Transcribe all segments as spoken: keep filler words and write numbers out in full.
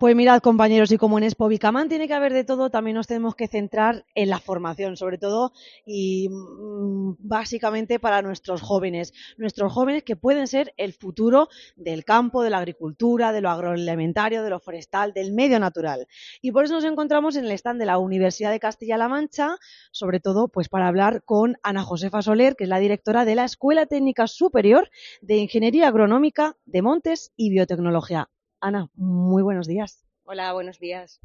Pues mirad, compañeros, y como en Expo Bicamán tiene que haber de todo, también nos tenemos que centrar en la formación, sobre todo y mm, básicamente para nuestros jóvenes. Nuestros jóvenes que pueden ser el futuro del campo, de la agricultura, de lo agroalimentario, de lo forestal, del medio natural. Y por eso nos encontramos en el stand de la Universidad de Castilla-La Mancha, sobre todo pues para hablar con Ana Josefa Soler, que es la directora de la Escuela Técnica Superior de Ingeniería Agronómica de Montes y Biotecnología. Ana, muy buenos días. Hola, buenos días.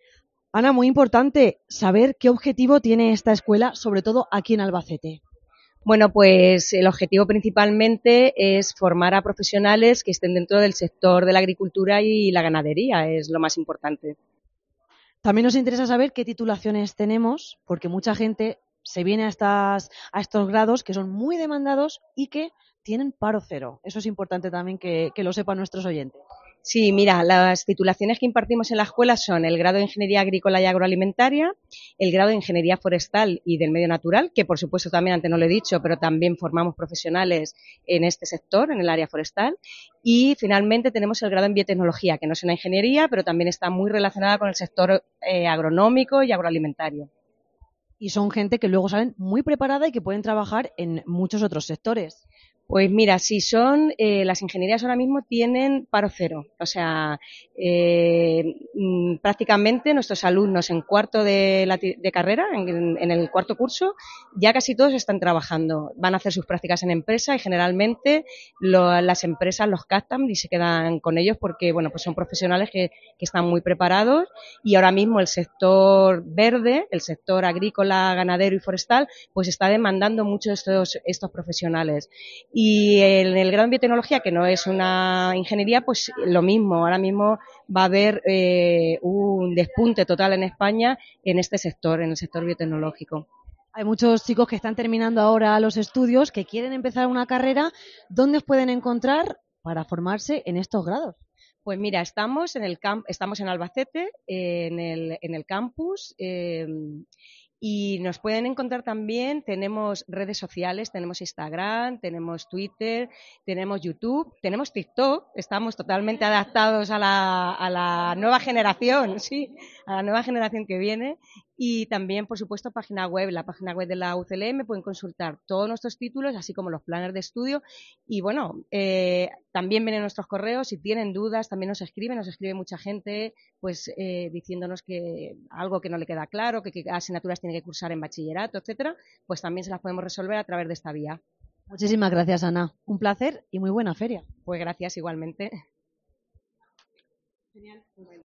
Ana, muy importante saber qué objetivo tiene esta escuela, sobre todo aquí en Albacete. Bueno, pues el objetivo principalmente es formar a profesionales que estén dentro del sector de la agricultura y la ganadería, es lo más importante. También nos interesa saber qué titulaciones tenemos, porque mucha gente se viene a, estas, a estos grados que son muy demandados y que tienen paro cero. Eso es importante también que, que lo sepan nuestros oyentes. Sí, mira, las titulaciones que impartimos en la escuela son el grado de Ingeniería Agrícola y Agroalimentaria, el grado de Ingeniería Forestal y del Medio Natural, que por supuesto también antes no lo he dicho, pero también formamos profesionales en este sector, en el área forestal, y finalmente tenemos el grado en Biotecnología, que no es una ingeniería, pero también está muy relacionada con el sector eh, agronómico y agroalimentario. Y son gente que luego salen muy preparada y que pueden trabajar en muchos otros sectores. Pues mira, si son, eh, las ingenierías ahora mismo tienen paro cero, o sea, eh, mm, prácticamente nuestros alumnos en cuarto de, la, de carrera, en, en el cuarto curso, ya casi todos están trabajando, van a hacer sus prácticas en empresa y generalmente lo, las empresas los captan y se quedan con ellos porque, bueno, pues son profesionales que, que están muy preparados y ahora mismo el sector verde, el sector agrícola, ganadero y forestal, pues está demandando mucho estos, estos profesionales. Y en el grado en biotecnología, que no es una ingeniería, pues lo mismo. Ahora mismo va a haber eh, un despunte total en España en este sector, en el sector biotecnológico. Hay muchos chicos que están terminando ahora los estudios, que quieren empezar una carrera. ¿Dónde os pueden encontrar para formarse en estos grados? Pues mira, estamos en el camp estamos en Albacete, eh, en, el, en el campus. Eh, Y nos pueden encontrar también, tenemos redes sociales, tenemos Instagram, tenemos Twitter, tenemos YouTube, tenemos TikTok, estamos totalmente adaptados a la, a la nueva generación, sí, a la nueva generación que viene. Y también, por supuesto, página web, la página web de la U C L M, pueden consultar todos nuestros títulos, así como los planes de estudio. Y bueno, eh, también vienen nuestros correos, si tienen dudas, también nos escriben, nos escribe mucha gente, pues eh, diciéndonos que algo que no le queda claro, que, que asignaturas tiene que cursar en bachillerato, etcétera, pues también se las podemos resolver a través de esta vía. Muchísimas gracias, Ana. Un placer y muy buena feria. Pues gracias igualmente. Genial.